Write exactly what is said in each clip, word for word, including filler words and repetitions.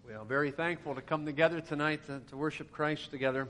Well, very thankful to come together tonight to, to worship Christ together.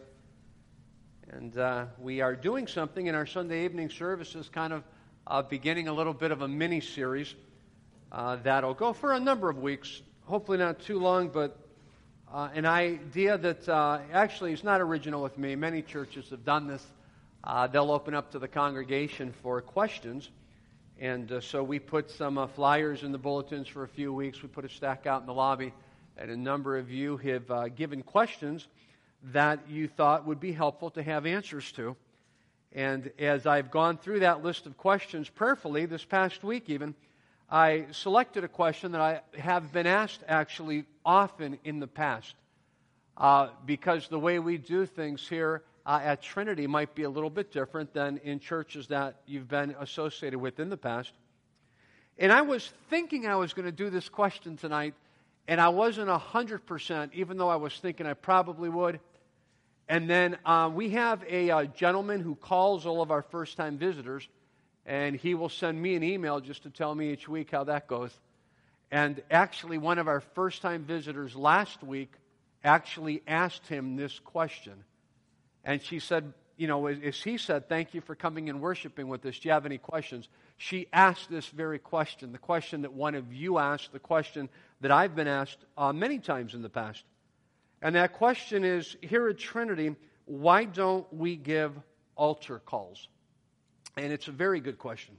And uh, we are doing something in our Sunday evening services, kind of uh, beginning a little bit of a mini-series uh, that'll go for a number of weeks, hopefully not too long, but uh, an idea that uh, actually is not original with me. Many churches have done this. Uh, they'll open up to the congregation for questions. And uh, so we put some uh, flyers in the bulletins for a few weeks. We put a stack out in the lobby. And a number of you have uh, given questions that you thought would be helpful to have answers to. And as I've gone through that list of questions prayerfully this past week even, I selected a question that I have been asked actually often in the past. Uh, because the way we do things here uh, at Trinity might be a little bit different than in churches that you've been associated with in the past. And I was thinking I was going to do this question tonight, and I wasn't one hundred percent, even though I was thinking I probably would. And then uh, we have a uh, gentleman who calls all of our first-time visitors, and he will send me an email just to tell me each week how that goes. And actually, one of our first-time visitors last week actually asked him this question. And she said, you know, as he said, thank you for coming and worshiping with us. Do you have any questions? She asked this very question, the question that one of you asked, the question that I've been asked uh, many times in the past. And that question is, here at Trinity, why don't we give altar calls? And it's a very good question.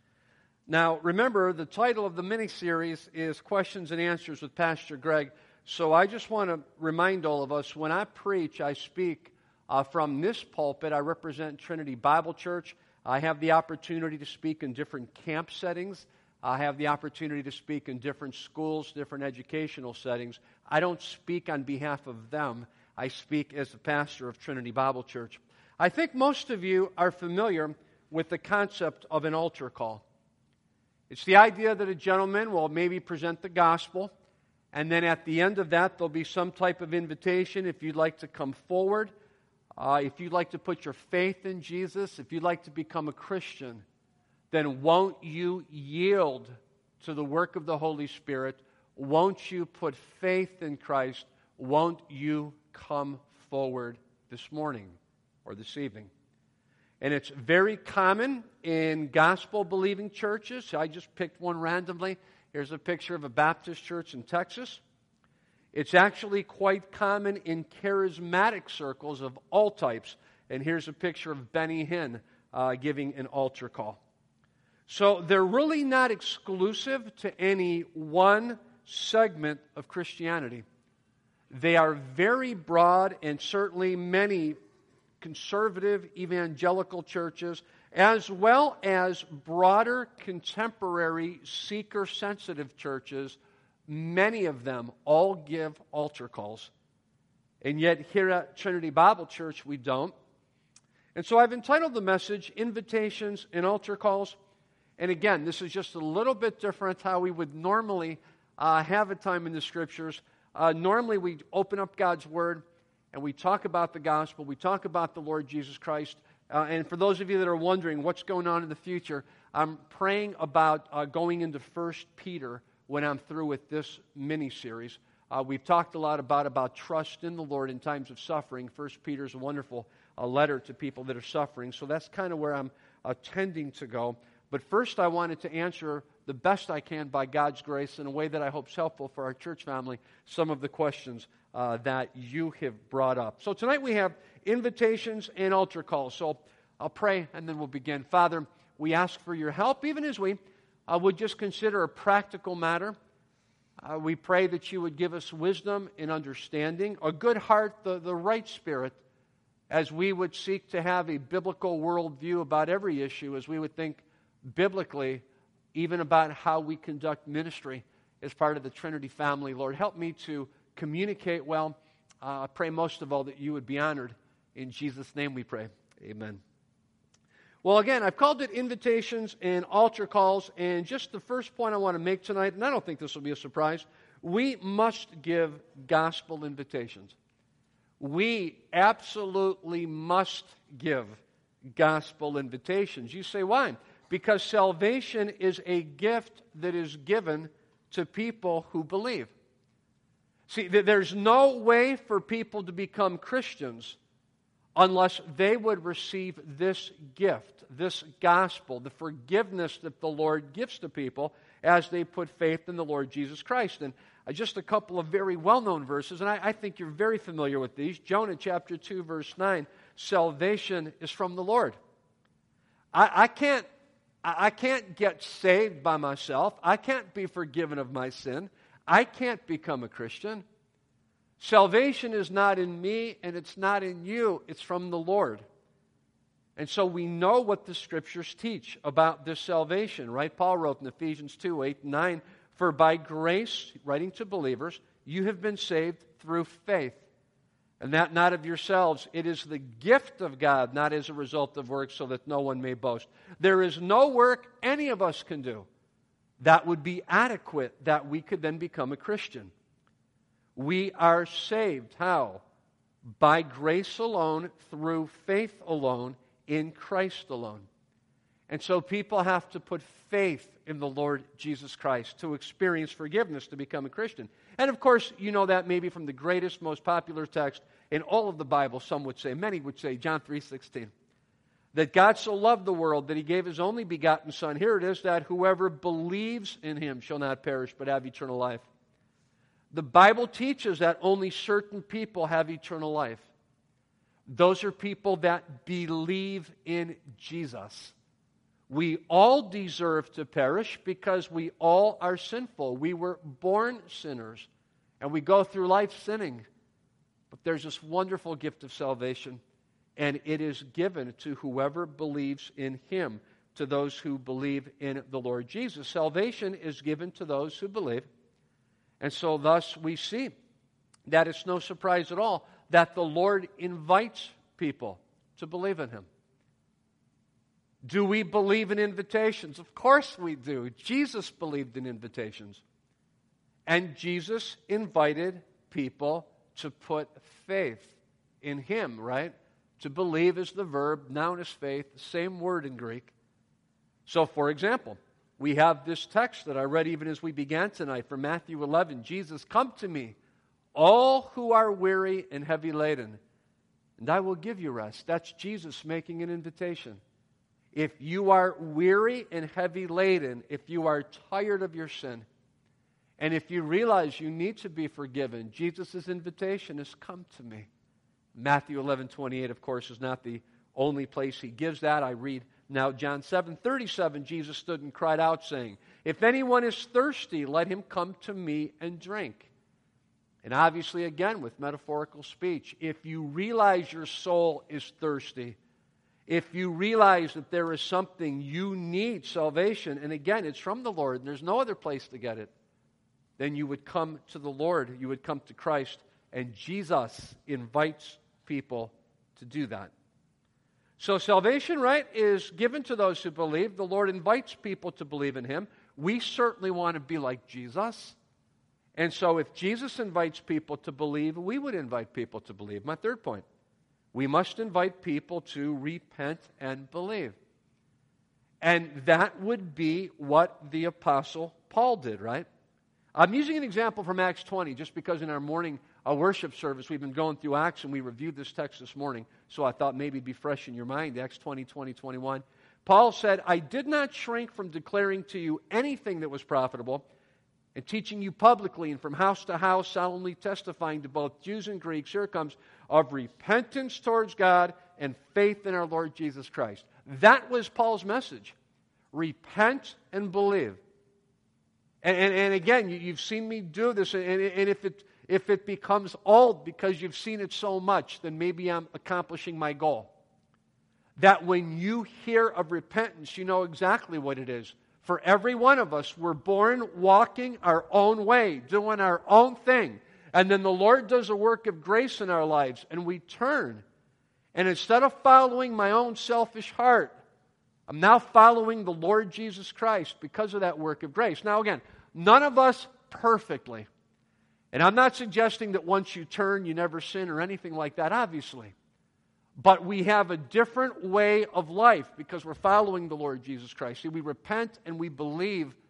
Now, remember, the title of the mini-series is Questions and Answers with Pastor Greg. So I just want to remind all of us, when I preach, I speak uh, from this pulpit. I represent Trinity Bible Church. I have the opportunity to speak in different camp settings. I have the opportunity to speak in different schools, different educational settings. I don't speak on behalf of them. I speak as the pastor of Trinity Bible Church. I think most of you are familiar with the concept of an altar call. It's the idea that a gentleman will maybe present the gospel, and then at the end of that, there'll be some type of invitation if you'd like to come forward, uh, if you'd like to put your faith in Jesus, if you'd like to become a Christian. Then won't you yield to the work of the Holy Spirit? Won't you put faith in Christ? Won't you come forward this morning or this evening? And it's very common in gospel-believing churches. I just picked one randomly. Here's a picture of a Baptist church in Texas. It's actually quite common in charismatic circles of all types. And here's a picture of Benny Hinn uh, giving an altar call. So they're really not exclusive to any one segment of Christianity. They are very broad, and certainly many conservative evangelical churches, as well as broader contemporary seeker-sensitive churches, many of them all give altar calls. And yet here at Trinity Bible Church, we don't. And so I've entitled the message, Invitations and Altar Calls. And again, this is just a little bit different how we would normally uh, have a time in the Scriptures. Uh, normally we open up God's Word and we talk about the gospel, we talk about the Lord Jesus Christ. Uh, and for those of you that are wondering what's going on in the future, I'm praying about uh, going into First Peter when I'm through with this mini-series. Uh, we've talked a lot about, about trust in the Lord in times of suffering. First Peter is a wonderful uh, letter to people that are suffering. So that's kind of where I'm uh, tending to go. But first I wanted to answer the best I can by God's grace in a way that I hope is helpful for our church family, some of the questions uh, that you have brought up. So tonight we have invitations and altar calls. So I'll pray and then we'll begin. Father, we ask for your help, even as we uh, would just consider a practical matter. Uh, we pray that you would give us wisdom and understanding, a good heart, the, the right spirit, as we would seek to have a biblical worldview about every issue, as we would think biblically, even about how we conduct ministry as part of the Trinity family. Lord, help me to communicate well. Uh, I pray most of all that you would be honored. In Jesus' name we pray. Amen. Well, again, I've called it invitations and altar calls, and just the first point I want to make tonight, and I don't think this will be a surprise, we must give gospel invitations. We absolutely must give gospel invitations. You say, why? Because salvation is a gift that is given to people who believe. See, there's no way for people to become Christians unless they would receive this gift, this gospel, the forgiveness that the Lord gives to people as they put faith in the Lord Jesus Christ. And just a couple of very well-known verses, and I, I think you're very familiar with these. Jonah chapter two, verse nine, salvation is from the Lord. I, I can't I can't get saved by myself. I can't be forgiven of my sin. I can't become a Christian. Salvation is not in me and it's not in you. It's from the Lord. And so we know what the Scriptures teach about this salvation, right? Paul wrote in Ephesians two, eight, and nine, for by grace, writing to believers, you have been saved through faith. And that not of yourselves. It is the gift of God, not as a result of works, so that no one may boast. There is no work any of us can do that would be adequate that we could then become a Christian. We are saved. How? By grace alone, through faith alone, in Christ alone. And so people have to put faith in the Lord Jesus Christ to experience forgiveness, to become a Christian. And of course, you know that maybe from the greatest, most popular text in all of the Bible, some would say, many would say, John three sixteen. That God so loved the world that He gave His only begotten Son. Here it is, that whoever believes in Him shall not perish but have eternal life. The Bible teaches that only certain people have eternal life. Those are people that believe in Jesus. We all deserve to perish because we all are sinful. We were born sinners, and we go through life sinning. But there's this wonderful gift of salvation, and it is given to whoever believes in Him, to those who believe in the Lord Jesus. Salvation is given to those who believe, and so thus we see that it's no surprise at all that the Lord invites people to believe in Him. Do we believe in invitations? Of course we do. Jesus believed in invitations. And Jesus invited people to put faith in Him, right? To believe is the verb, noun is faith, same word in Greek. So, for example, we have this text that I read even as we began tonight from Matthew eleven. Jesus, come to me, all who are weary and heavy laden, and I will give you rest. That's Jesus making an invitation. If you are weary and heavy laden, if you are tired of your sin, and if you realize you need to be forgiven, Jesus' invitation is, come to me. Matthew eleven twenty-eight, of course, is not the only place He gives that. I read now John seven thirty-seven, Jesus stood and cried out, saying, if anyone is thirsty, let him come to me and drink. And obviously, again, with metaphorical speech, if you realize your soul is thirsty, if you realize that there is something you need salvation, and again, it's from the Lord, and there's no other place to get it, then you would come to the Lord, you would come to Christ, and Jesus invites people to do that. So salvation, right, is given to those who believe. The Lord invites people to believe in Him. We certainly want to be like Jesus. And so if Jesus invites people to believe, we would invite people to believe. My third point. We must invite people to repent and believe. And that would be what the Apostle Paul did, right? I'm using an example from Acts twenty, just because in our morning uh, worship service, we've been going through Acts, and we reviewed this text this morning, so I thought maybe it'd be fresh in your mind, Acts twenty, twenty, twenty-one. Paul said, I did not shrink from declaring to you anything that was profitable, and teaching you publicly and from house to house, solemnly testifying to both Jews and Greeks, here it comes, of repentance towards God and faith in our Lord Jesus Christ. That was Paul's message. Repent and believe. And, and, and again, you, you've seen me do this, and, and if it if it becomes old because you've seen it so much, then maybe I'm accomplishing my goal. That when you hear of repentance, you know exactly what it is. For every one of us, we're born walking our own way, doing our own thing. And then the Lord does a work of grace in our lives, and we turn. And instead of following my own selfish heart, I'm now following the Lord Jesus Christ because of that work of grace. Now again, none of us perfectly. And I'm not suggesting that once you turn, you never sin or anything like that, obviously. But we have a different way of life because we're following the Lord Jesus Christ. See, we repent and we believe,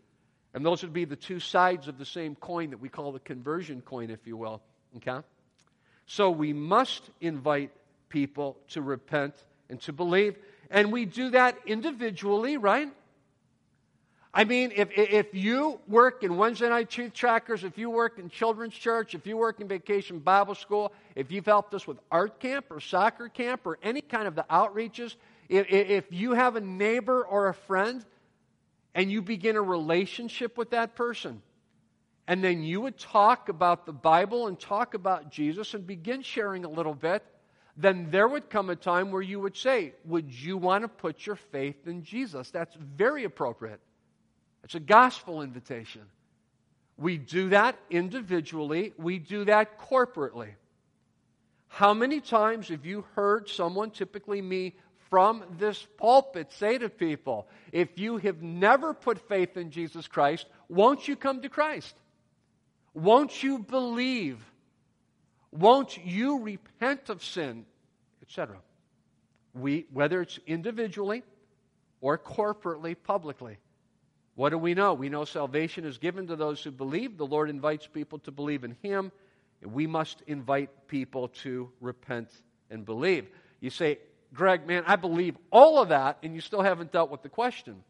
And those would be the two sides of the same coin that we call the conversion coin, if you will. Okay? So we must invite people to repent and to believe. And we do that individually, right? I mean, if if you work in Wednesday night truth trackers, if you work in children's church, if you work in Vacation Bible School, if you've helped us with art camp or soccer camp or any kind of the outreaches, if, if you have a neighbor or a friend and you begin a relationship with that person, and then you would talk about the Bible and talk about Jesus and begin sharing a little bit, then there would come a time where you would say, would you want to put your faith in Jesus? That's very appropriate. It's a gospel invitation. We do that individually. We do that corporately. How many times have you heard someone, typically me, from this pulpit say to people, if you have never put faith in Jesus Christ, won't you come to Christ? Won't you believe? Won't you repent of sin? Etc. We, whether it's individually or corporately, publicly. What do we know? We know salvation is given to those who believe. The Lord invites people to believe in Him. And we must invite people to repent and believe. You say, Greg, man, I believe all of that, and you still haven't dealt with the question.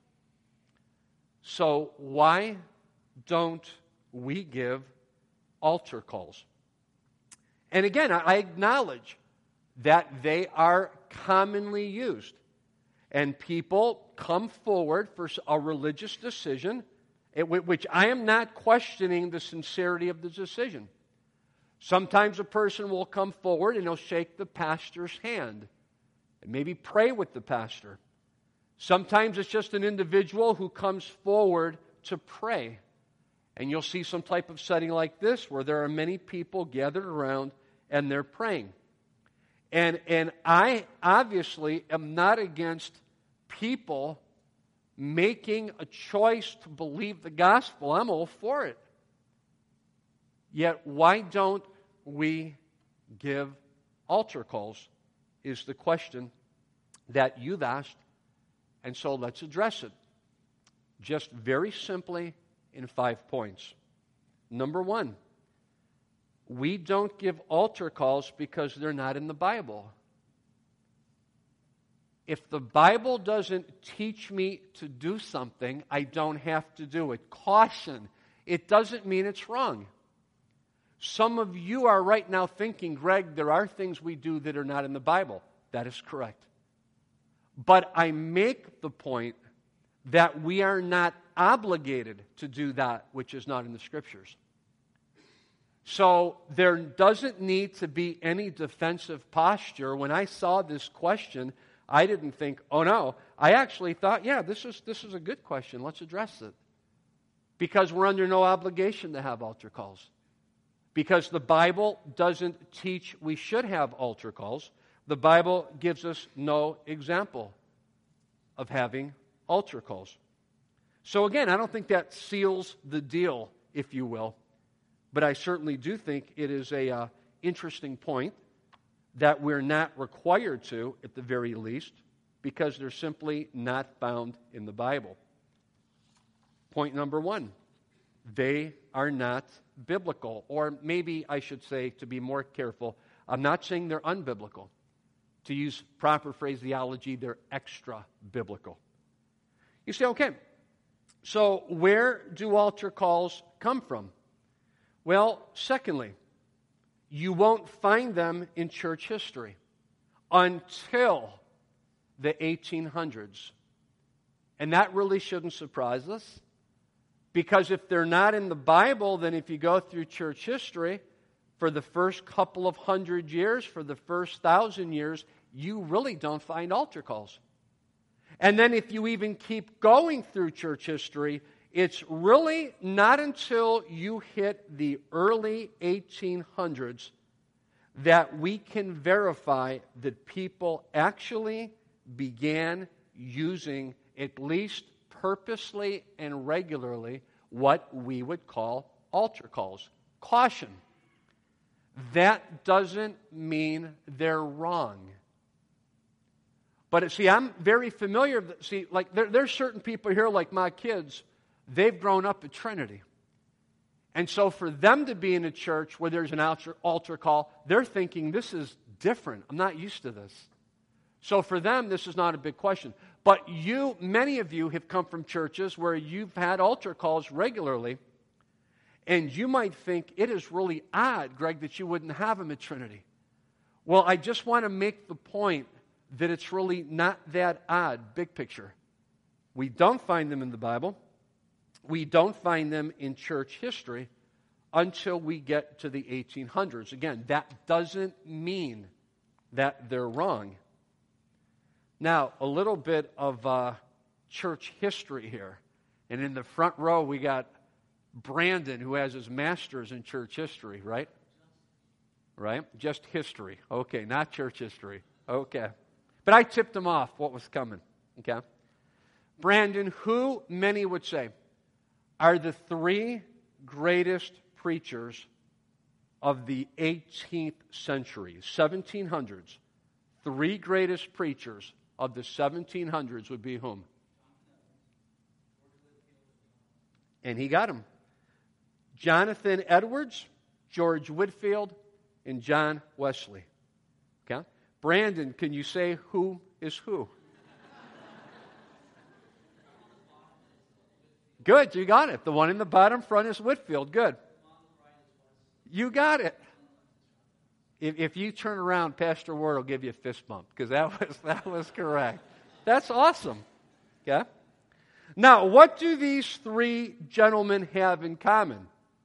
So why don't we give altar calls? And again, I acknowledge that they are commonly used. And people come forward for a religious decision, which I am not questioning the sincerity of the decision. Sometimes a person will come forward and he'll shake the pastor's hand and maybe pray with the pastor. Sometimes it's just an individual who comes forward to pray. And you'll see some type of setting like this where there are many people gathered around and they're praying. And, and I obviously am not against people making a choice to believe the gospel. I'm all for it. Yet why don't we give altar calls is the question that you've asked. And so let's address it. Just very simply in five points. Number one, we don't give altar calls because they're not in the Bible. If the Bible doesn't teach me to do something, I don't have to do it. Caution, it doesn't mean it's wrong. Some of you are right now thinking, Greg, there are things we do that are not in the Bible. That is correct. But I make the point that we are not obligated to do that which is not in the Scriptures. So there doesn't need to be any defensive posture. When I saw this question, I didn't think, oh no. I actually thought, yeah, this is this is a good question. Let's address it. Because we're under no obligation to have altar calls. Because the Bible doesn't teach we should have altar calls. The Bible gives us no example of having altar calls. So again, I don't think that seals the deal, if you will. But I certainly do think it is a uh, interesting point that we're not required to, at the very least, because they're simply not found in the Bible. Point number one, they are not biblical. Or maybe I should say, to be more careful, I'm not saying they're unbiblical. To use proper phraseology, they're extra-biblical. You say, okay, so where do altar calls come from? Well, secondly, you won't find them in church history until the eighteen hundreds. And that really shouldn't surprise us, because if they're not in the Bible, then if you go through church history, for the first couple of hundred years, for the first thousand years, you really don't find altar calls. And then if you even keep going through church history, it's really not until you hit the early eighteen hundreds that we can verify that people actually began using, at least purposely and regularly, what we would call altar calls. Caution. That doesn't mean they're wrong. But see, I'm very familiar. See, like there, there's certain people here, like my kids, they've grown up at Trinity. And so for them to be in a church where there's an altar, altar call, they're thinking, this is different. I'm not used to this. So for them, this is not a big question. But you, many of you have come from churches where you've had altar calls regularly, and you might think it is really odd, Greg, that you wouldn't have them at Trinity. Well, I just want to make the point that it's really not that odd, big picture. We don't find them in the Bible. We don't find them in church history until we get to the eighteen hundreds. Again, that doesn't mean that they're wrong. Now, a little bit of uh, church history here. And in the front row, we got Brandon, who has his master's in church history, right? Right? Just history. Okay, not church history. Okay. But I tipped him off what was coming. Okay? Brandon, who many would say are the three greatest preachers of the eighteenth century, seventeen hundreds. Three greatest preachers of the seventeen hundreds would be whom? And he got them. Jonathan Edwards, George Whitefield, and John Wesley. Okay? Brandon, can you say who is who? Good, you got it. The one in the bottom front is Whitefield. Good. You got it. If, if you turn around, Pastor Ward will give you a fist bump, because that was that was correct. That's awesome. Okay? Now, what do these three gentlemen have in common?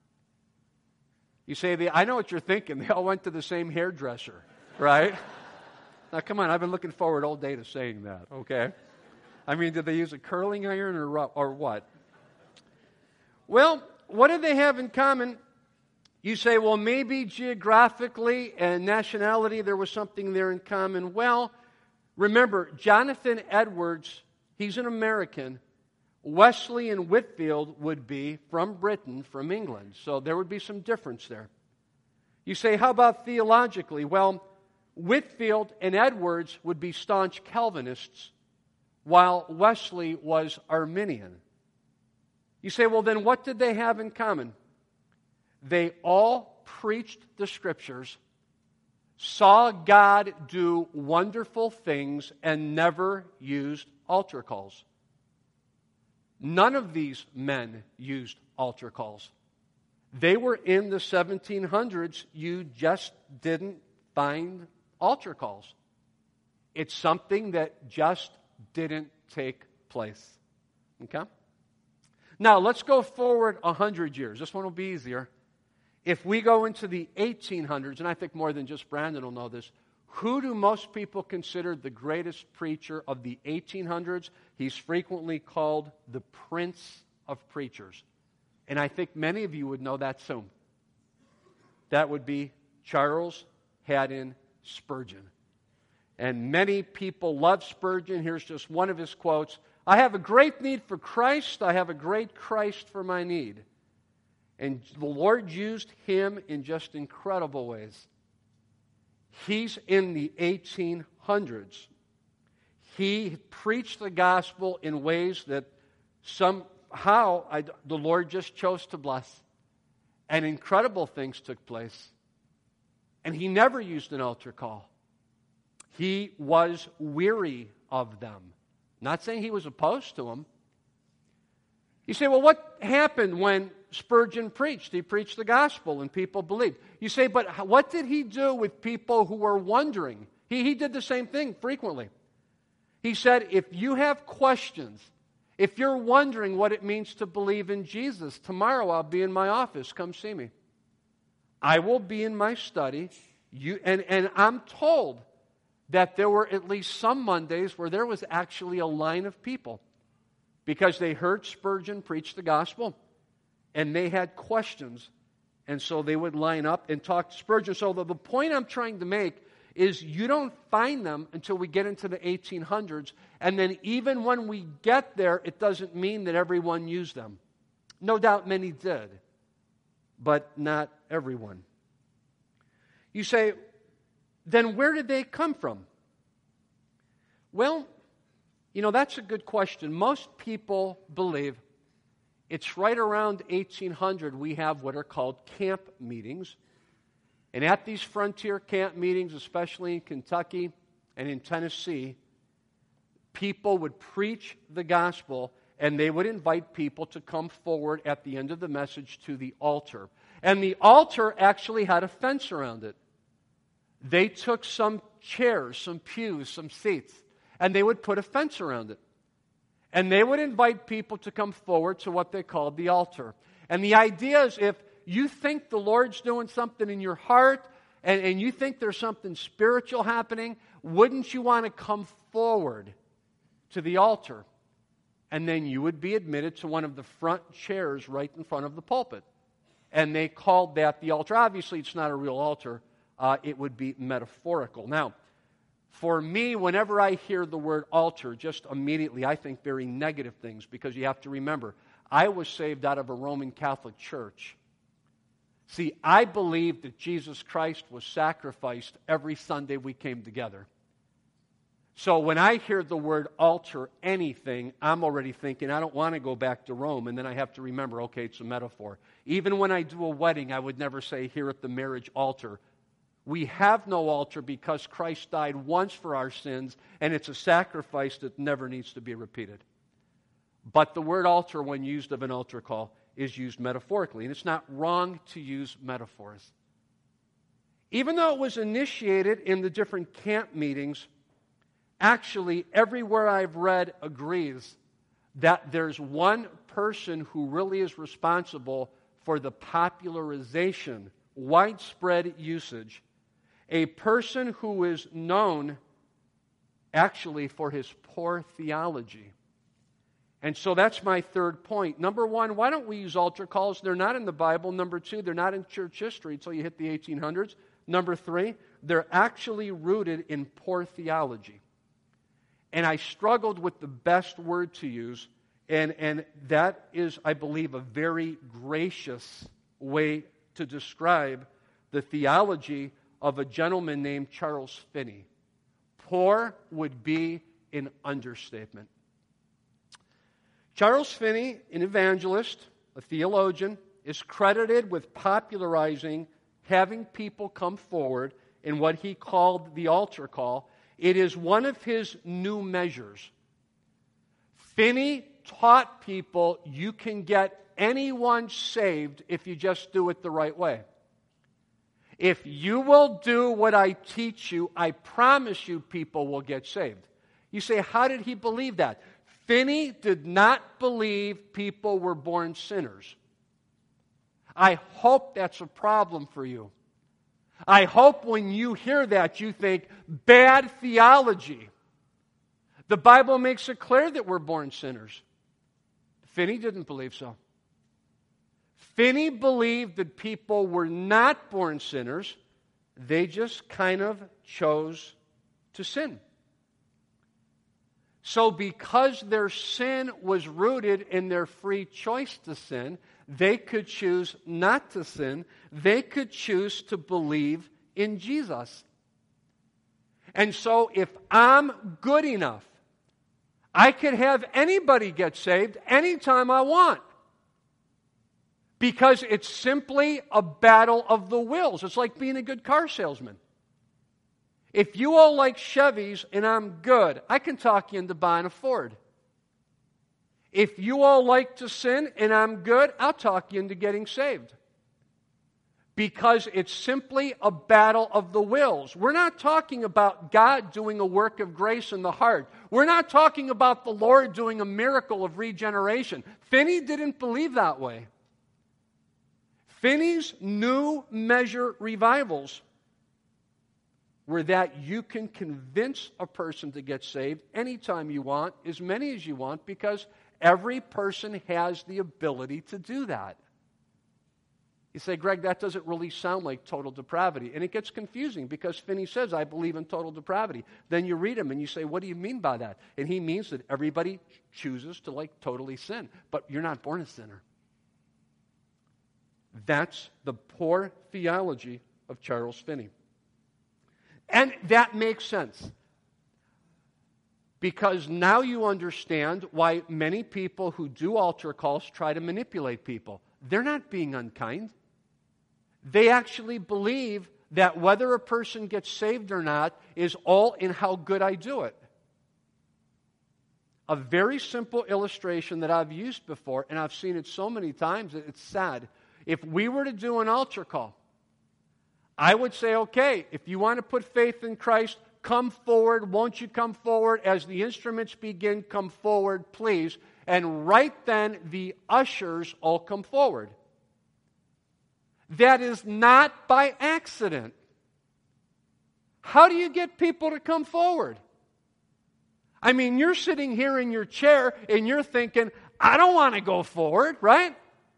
You say, they, I know what you're thinking. They all went to the same hairdresser, right? Now, come on, I've been looking forward all day to saying that, okay? I mean, did they use a curling iron or, or what? Well, what do they have in common? You say, well, maybe geographically and nationality there was something there in common. Well, remember, Jonathan Edwards, he's an American. Wesley and Whitefield would be from Britain, from England. So there would be some difference there. You say, how about theologically? Well, Whitefield and Edwards would be staunch Calvinists, while Wesley was Arminian. You say, well, then what did they have in common? They all preached the Scriptures, saw God do wonderful things, and never used altar calls. None of these men used altar calls. They were in the seventeen hundreds. You just didn't find altar calls. It's something that just didn't take place. Okay? Now, let's go forward one hundred years. This one will be easier. If we go into the eighteen hundreds, and I think more than just Brandon will know this, who do most people consider the greatest preacher of the eighteen hundreds? He's frequently called the Prince of Preachers. And I think many of you would know that soon. That would be Charles Haddon Spurgeon. And many people love Spurgeon. Here's just one of his quotes. I have a great need for Christ. I have a great Christ for my need. And the Lord used him in just incredible ways. He's in the eighteen hundreds. He preached the gospel in ways that somehow I, the Lord just chose to bless. And incredible things took place. And he never used an altar call. He was weary of them. Not saying he was opposed to them. You say, well, what happened when Spurgeon preached? He preached the gospel and people believed. You say, but what did he do with people who were wondering? He, he did the same thing frequently. He said, if you have questions, if you're wondering what it means to believe in Jesus, tomorrow I'll be in my office. Come see me. I will be in my study. You, and, and I'm told that there were at least some Mondays where there was actually a line of people because they heard Spurgeon preach the gospel and they had questions. And so they would line up and talk to Spurgeon. So the, the point I'm trying to make is you don't find them until we get into the eighteen hundreds. And then even when we get there, it doesn't mean that everyone used them. No doubt many did, but not everyone. You say, then where did they come from? Well, you know, that's a good question. Most people believe It's right around eighteen hundred we have what are called camp meetings. And at these frontier camp meetings, especially in Kentucky and in Tennessee, people would preach the gospel, and they would invite people to come forward at the end of the message to the altar. And the altar actually had a fence around it. They took some chairs, some pews, some seats, and they would put a fence around it. And they would invite people to come forward to what they called the altar. And the idea is, if you think the Lord's doing something in your heart, and, and you think there's something spiritual happening, wouldn't you want to come forward to the altar? And then you would be admitted to one of the front chairs right in front of the pulpit. And they called that the altar. Obviously, it's not a real altar. Uh, it would be metaphorical. Now, for me, whenever I hear the word altar, just immediately I think very negative things, because you have to remember, I was saved out of a Roman Catholic church. See, I believe that Jesus Christ was sacrificed every Sunday we came together. So when I hear the word altar, anything, I'm already thinking, I don't want to go back to Rome, and then I have to remember, okay, it's a metaphor. Even when I do a wedding, I would never say, here at the marriage altar. We have no altar because Christ died once for our sins, and it's a sacrifice that never needs to be repeated. But the word altar, when used of an altar call, is used metaphorically, and it's not wrong to use metaphors. Even though it was initiated in the different camp meetings, actually everywhere I've read agrees that there's one person who really is responsible for the popularization, widespread usage. A person who is known actually for his poor theology. And so that's my third point. Number one, why don't we use altar calls? They're not in the Bible. Number two, they're not in church history until you hit the eighteen hundreds. Number three, they're actually rooted in poor theology. And I struggled with the best word to use, and, and that is, I believe, a very gracious way to describe the theology of a gentleman named Charles Finney. Poor would be an understatement. Charles Finney, an evangelist, a theologian, is credited with popularizing having people come forward in what he called the altar call. It is one of his new measures. Finney taught people you can get anyone saved if you just do it the right way. If you will do what I teach you, I promise you people will get saved. You say, how did he believe that? Finney did not believe people were born sinners. I hope that's a problem for you. I hope when you hear that you think, bad theology. The Bible makes it clear that we're born sinners. Finney didn't believe so. Finney believed that people were not born sinners. They just kind of chose to sin. So because their sin was rooted in their free choice to sin, they could choose not to sin. They could choose to believe in Jesus. And so if I'm good enough, I could have anybody get saved anytime I want. Because it's simply a battle of the wills. It's like being a good car salesman. If you all like Chevys and I'm good, I can talk you into buying a Ford. If you all like to sin and I'm good, I'll talk you into getting saved. Because it's simply a battle of the wills. We're not talking about God doing a work of grace in the heart. We're not talking about the Lord doing a miracle of regeneration. Finney didn't believe that way. Finney's new measure revivals were that you can convince a person to get saved anytime you want, as many as you want, because every person has the ability to do that. You say, Greg, that doesn't really sound like total depravity. And it gets confusing because Finney says, I believe in total depravity. Then you read him and you say, what do you mean by that? And he means that everybody chooses to like totally sin. But you're not born a sinner. That's the poor theology of Charles Finney. And that makes sense. Because now you understand why many people who do altar calls try to manipulate people. They're not being unkind. They actually believe that whether a person gets saved or not is all in how good I do it. A very simple illustration that I've used before, and I've seen it so many times, it's sad. If we were to do an altar call, I would say, okay, if you want to put faith in Christ, come forward. Won't you come forward? As the instruments begin, come forward, please. And right then, the ushers all come forward. That is not by accident. How do you get people to come forward? I mean, you're sitting here in your chair and you're thinking, I don't want to go forward, right?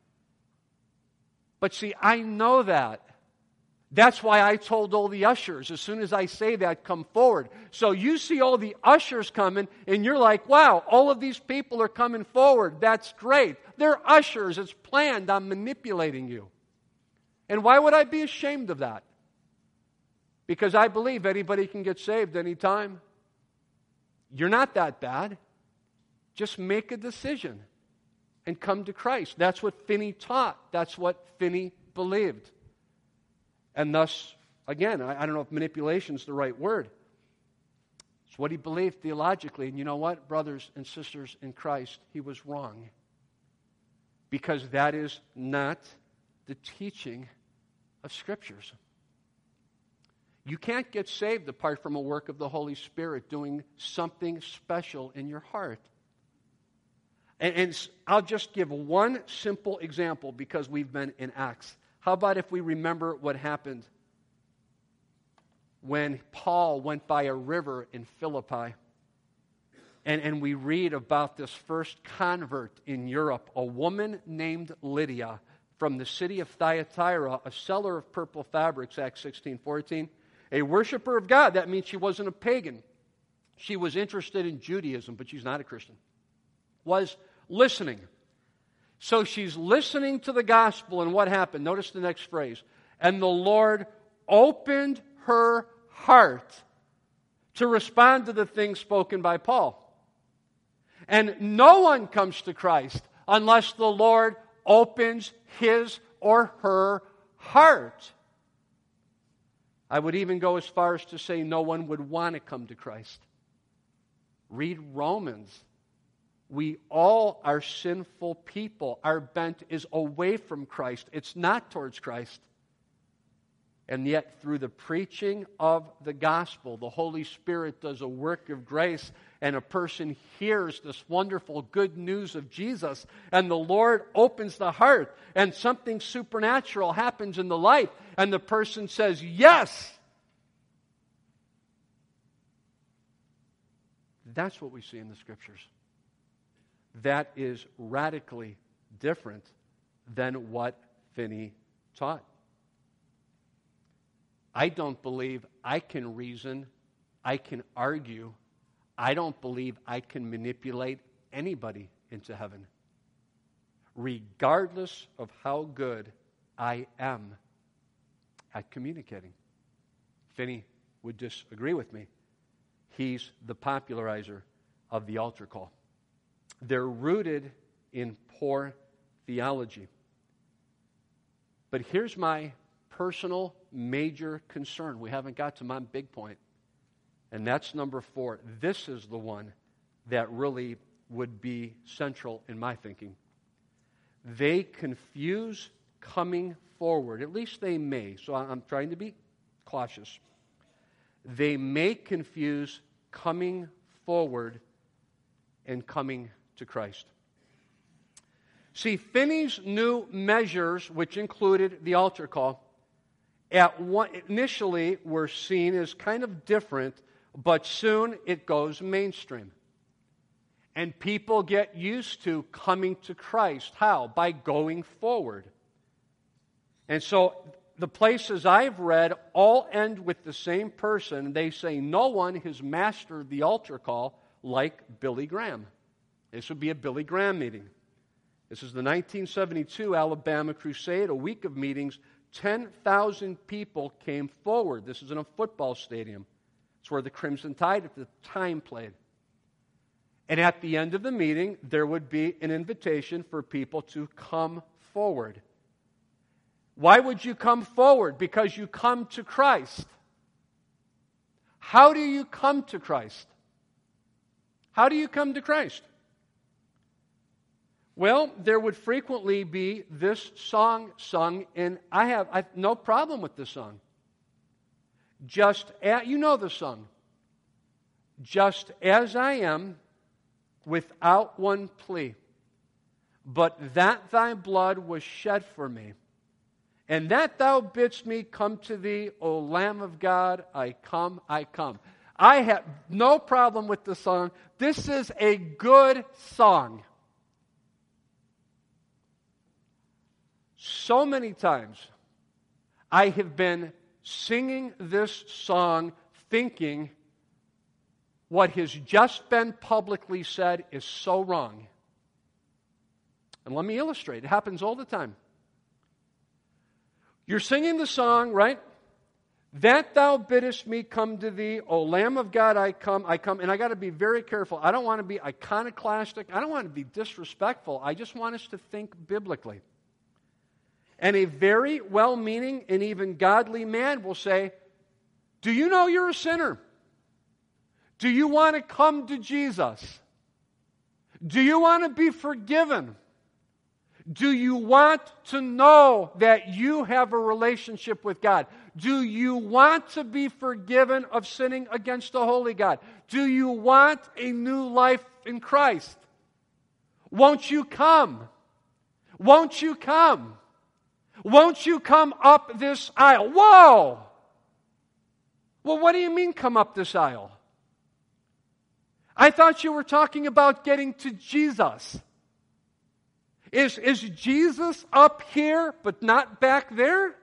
But see, I know that. That's why I told all the ushers, as soon as I say that, come forward. So you see all the ushers coming, and you're like, wow, all of these people are coming forward. That's great. They're ushers. It's planned. I'm manipulating you. And why would I be ashamed of that? Because I believe anybody can get saved anytime. You're not that bad. Just make a decision and come to Christ. That's what Finney taught. That's what Finney believed. And thus, again, I, I don't know if manipulation is the right word. It's what he believed theologically. And you know what, brothers and sisters in Christ, he was wrong. Because that is not the teaching of Scriptures. You can't get saved apart from a work of the Holy Spirit doing something special in your heart. And, and I'll just give one simple example because we've been in Acts. How about if we remember what happened when Paul went by a river in Philippi? And, and we read about this first convert in Europe, a woman named Lydia from the city of Thyatira, a seller of purple fabrics, Acts sixteen fourteen, a worshiper of God. That means she wasn't a pagan. She was interested in Judaism, but she's not a Christian. Was listening. So she's listening to the gospel, and what happened? Notice the next phrase. And the Lord opened her heart to respond to the things spoken by Paul. And no one comes to Christ unless the Lord opens his or her heart. I would even go as far as to say no one would want to come to Christ. Read Romans. We all are sinful people. Our bent is away from Christ. It's not towards Christ. And yet, through the preaching of the gospel, the Holy Spirit does a work of grace, and a person hears this wonderful good news of Jesus, and the Lord opens the heart, and something supernatural happens in the life, and the person says, yes! That's what we see in the Scriptures. That is radically different than what Finney taught. I don't believe I can reason, I can argue. I don't believe I can manipulate anybody into heaven, regardless of how good I am at communicating. Finney would disagree with me. He's the popularizer of the altar call. They're rooted in poor theology. But here's my personal major concern. We haven't got to my big point. And that's number four. This is the one that really would be central in my thinking. They confuse coming forward. At least they may. So I'm trying to be cautious. They may confuse coming forward and coming to Christ. See, Finney's new measures, which included the altar call, at one, initially were seen as kind of different, but soon it goes mainstream. And people get used to coming to Christ. How? By going forward. And so the places I've read all end with the same person. They say no one has mastered the altar call like Billy Graham. This would be a Billy Graham meeting. This is the nineteen seventy-two Alabama Crusade, a week of meetings. ten thousand people came forward. This is in a football stadium. It's where the Crimson Tide at the time played. And at the end of the meeting, there would be an invitation for people to come forward. Why would you come forward? Because you come to Christ. How do you come to Christ? How do you come to Christ? Well, there would frequently be this song sung, and I have I, no problem with this song. Just as, you know the song. Just as I am, without one plea, but that thy blood was shed for me, and that thou bidst me come to thee, O Lamb of God, I come, I come. I have no problem with the song. This is a good song. So many times I have been singing this song thinking what has just been publicly said is so wrong. And let me illustrate. It happens all the time. You're singing the song, right? That thou biddest me come to thee, O Lamb of God, I come, I come. And I got to be very careful. I don't want to be iconoclastic. I don't want to be disrespectful. I just want us to think biblically. And a very well-meaning and even godly man will say, do you know you're a sinner? Do you want to come to Jesus? Do you want to be forgiven? Do you want to know that you have a relationship with God? Do you want to be forgiven of sinning against the holy God? Do you want a new life in Christ? Won't you come? Won't you come? Won't you come up this aisle? Whoa! Well, what do you mean come up this aisle? I thought you were talking about getting to Jesus. Is, is Jesus up here but not back there?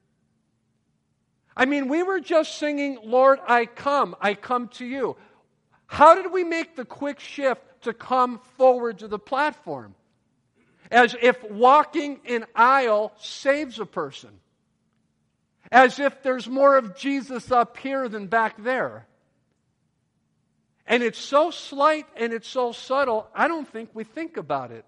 I mean, we were just singing, Lord, I come, I come to you. How did we make the quick shift to come forward to the platform? As if walking an aisle saves a person. As if there's more of Jesus up here than back there. And it's so slight and it's so subtle, I don't think we think about it.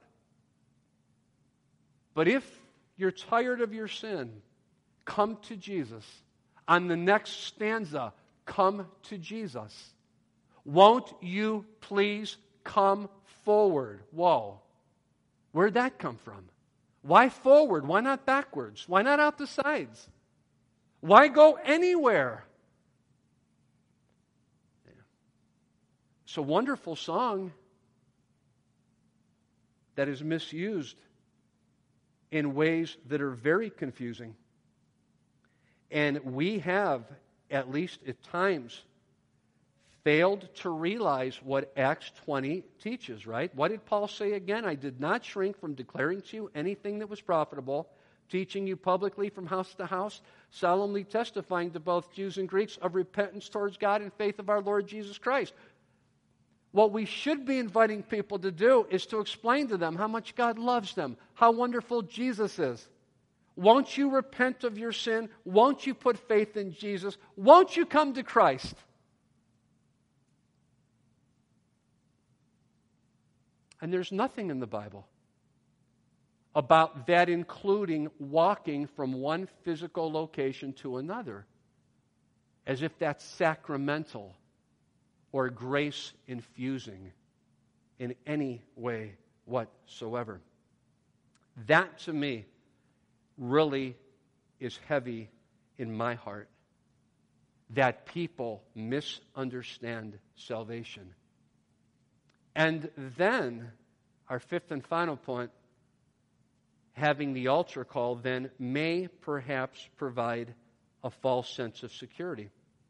But if you're tired of your sin, come to Jesus. On the next stanza, come to Jesus. Won't you please come forward? Whoa. Where'd that come from? Why forward? Why not backwards? Why not out the sides? Why go anywhere? It's a wonderful song that is misused in ways that are very confusing. And we have, at least at times, failed to realize what Acts twenty teaches, right? What did Paul say again? I did not shrink from declaring to you anything that was profitable, teaching you publicly from house to house, solemnly testifying to both Jews and Greeks of repentance towards God and faith of our Lord Jesus Christ. What we should be inviting people to do is to explain to them how much God loves them, how wonderful Jesus is. Won't you repent of your sin? Won't you put faith in Jesus? Won't you come to Christ? And there's nothing in the Bible about that including walking from one physical location to another, as if that's sacramental or grace-infusing in any way whatsoever. That, to me, really is heavy in my heart, that people misunderstand salvation. And then, our fifth and final point, having the altar call then may perhaps provide a false sense of security.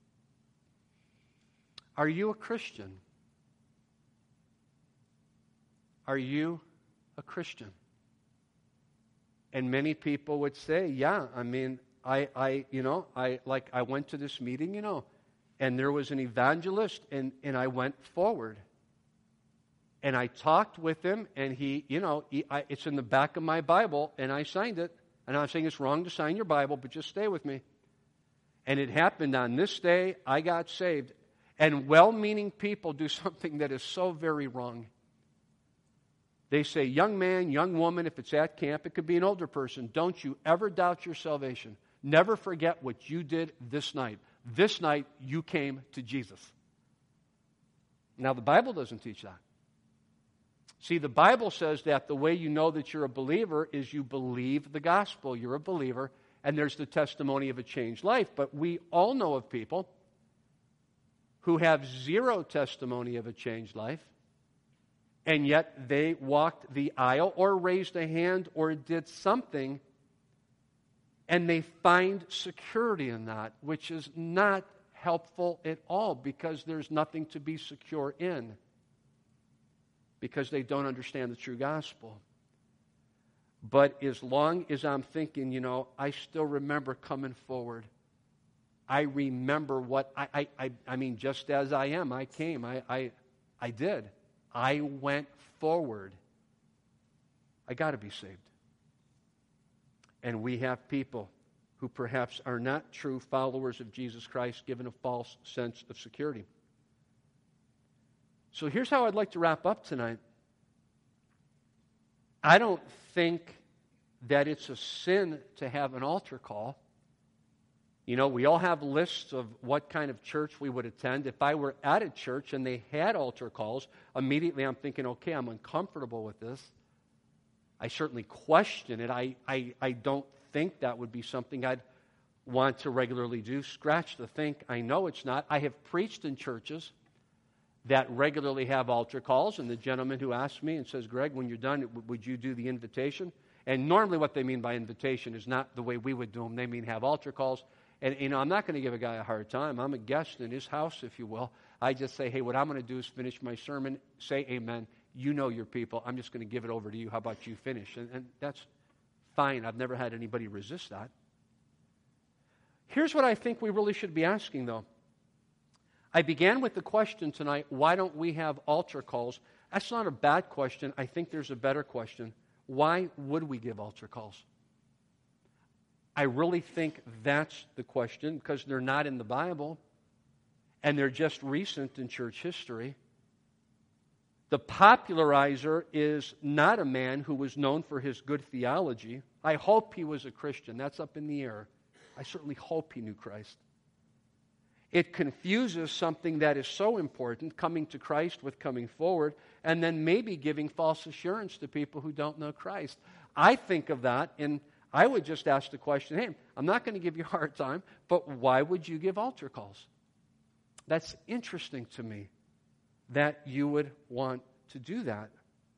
Are you a Christian? Are you a Christian? And many people would say, yeah, I mean, I, I, you know, I, like, I went to this meeting, you know, and there was an evangelist, and, and I went forward. And I talked with him, and he, you know, he, I, it's in the back of my Bible, and I signed it. And I'm saying it's wrong to sign your Bible, but just stay with me. And it happened on this day, I got saved. And well-meaning people do something that is so very wrong. They say, young man, young woman, if it's at camp, it could be an older person, don't you ever doubt your salvation. Never forget what you did this night. This night, you came to Jesus. Now, the Bible doesn't teach that. See, the Bible says that the way you know that you're a believer is you believe the gospel. You're a believer, and there's the testimony of a changed life. But we all know of people who have zero testimony of a changed life, and yet they walked the aisle or raised a hand or did something, and they find security in that, which is not helpful at all because there's nothing to be secure in, because they don't understand the true gospel. But as long as I'm thinking, you know, I still remember coming forward. I remember what, I I, I, I mean, just as I am, I came, I, I, I did. I went forward. I got to be saved. And we have people who perhaps are not true followers of Jesus Christ, given a false sense of security. So here's how I'd like to wrap up tonight. I don't think that it's a sin to have an altar call. You know, we all have lists of what kind of church we would attend. If I were at a church and they had altar calls, immediately I'm thinking, okay, I'm uncomfortable with this. I certainly question it. I, I, I don't think that would be something I'd want to regularly do. Scratch the think. I know it's not. I have preached in churches that regularly have altar calls, and the gentleman who asked me and says, Greg, when you're done, would you do the invitation? And normally what they mean by invitation is not the way we would do them. They mean have altar calls. And, you know, I'm not going to give a guy a hard time. I'm a guest in his house, if you will. I just say, hey, what I'm going to do is finish my sermon, say amen. You know your people. I'm just going to give it over to you. How about you finish? And, and that's fine. I've never had anybody resist that. Here's what I think we really should be asking, though. I began with the question tonight, why don't we have altar calls? That's not a bad question. I think there's a better question. Why would we give altar calls? I really think that's the question, because they're not in the Bible, and they're just recent in church history. The popularizer is not a man who was known for his good theology. I hope he was a Christian. That's up in the air. I certainly hope he knew Christ. It confuses something that is so important, coming to Christ with coming forward, and then maybe giving false assurance to people who don't know Christ. I think of that, and I would just ask the question, hey, I'm not going to give you a hard time, but why would you give altar calls? That's interesting to me that you would want to do that.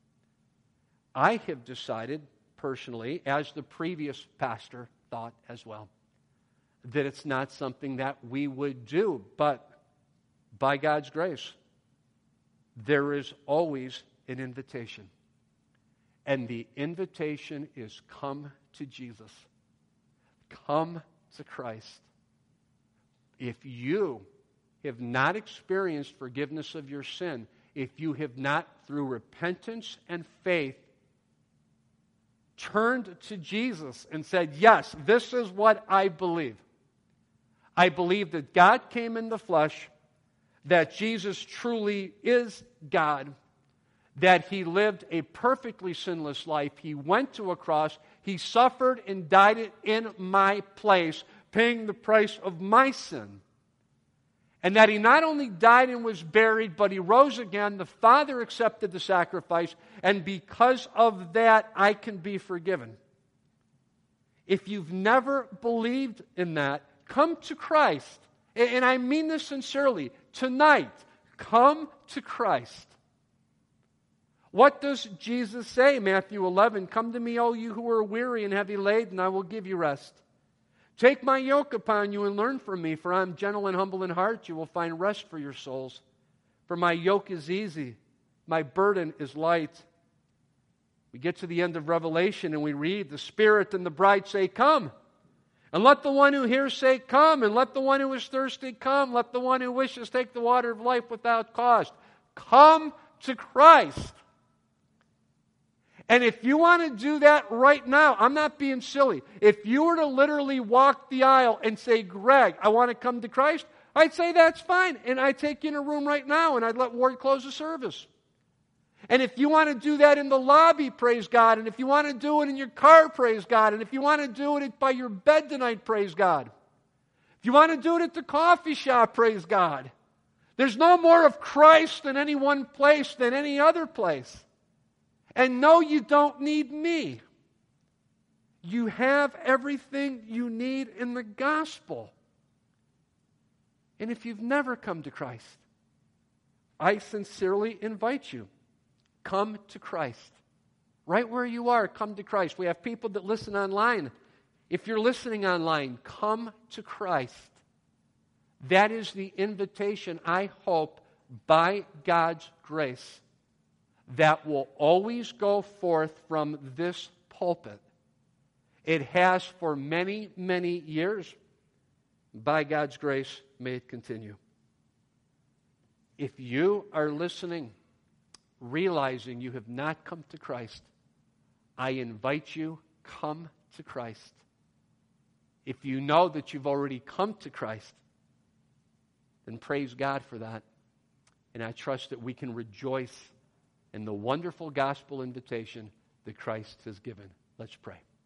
I have decided personally, as the previous pastor thought as well, that it's not something that we would do. But by God's grace, there is always an invitation. And the invitation is come to Jesus. Come to Christ. If you have not experienced forgiveness of your sin, if you have not, through repentance and faith, turned to Jesus and said, yes, this is what I believe. I believe that God came in the flesh, that Jesus truly is God, that He lived a perfectly sinless life. He went to a cross. He suffered and died in my place, paying the price of my sin. And that He not only died and was buried, but He rose again. The Father accepted the sacrifice, and because of that, I can be forgiven. If you've never believed in that, come to Christ. And I mean this sincerely. Tonight, come to Christ. What does Jesus say? Matthew eleven, come to me, all you who are weary and heavy laden, I will give you rest. Take my yoke upon you and learn from me, for I am gentle and humble in heart. You will find rest for your souls. For my yoke is easy, my burden is light. We get to the end of Revelation and we read, the Spirit and the bride say, come. And let the one who hears say, come. And let the one who is thirsty come. Let the one who wishes take the water of life without cost. Come to Christ. And if you want to do that right now, I'm not being silly. If you were to literally walk the aisle and say, Greg, I want to come to Christ, I'd say that's fine. And I'd take you in a room right now and I'd let Ward close the service. And if you want to do that in the lobby, praise God. And if you want to do it in your car, praise God. And if you want to do it by your bed tonight, praise God. If you want to do it at the coffee shop, praise God. There's no more of Christ in any one place than any other place. And no, you don't need me. You have everything you need in the gospel. And if you've never come to Christ, I sincerely invite you. Come to Christ. Right where you are, come to Christ. We have people that listen online. If you're listening online, come to Christ. That is the invitation, I hope, by God's grace, that will always go forth from this pulpit. It has for many, many years. By God's grace, may it continue. If you are listening, realizing you have not come to Christ, I invite you, come to Christ. If you know that you've already come to Christ, then praise God for that. And I trust that we can rejoice in the wonderful gospel invitation that Christ has given. Let's pray.